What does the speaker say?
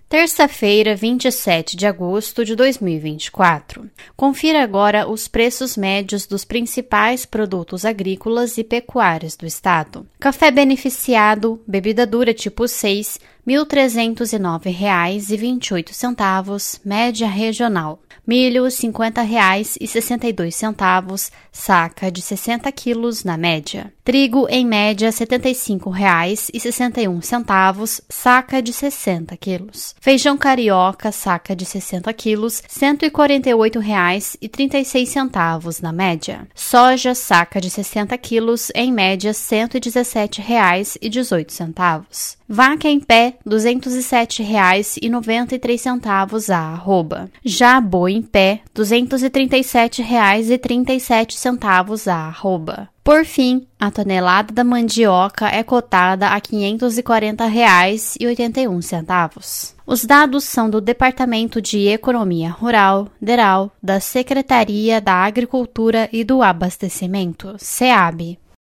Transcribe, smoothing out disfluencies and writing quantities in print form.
Terça-feira, 27 de agosto de 2024. Confira agora os preços médios dos principais produtos agrícolas e pecuários do estado. Café beneficiado, bebida dura tipo 6, R$ 1.309,28, média regional. Milho, R$ 50,62, saca de 60 quilos na média. Trigo, em média, R$ 75,61, saca de 60 quilos. Feijão carioca, saca de 60 quilos, R$ 148,36 na média. Soja, saca de 60 quilos, em média, R$ 117,18. Vaca em pé, R$ 207,93 a arroba. Já boi em pé, R$ 237,37 a arroba. Por fim, a tonelada da mandioca é cotada a R$ 540,81. Os dados são do Departamento de Economia Rural, DERAL, da Secretaria da Agricultura e do Abastecimento, SEAB.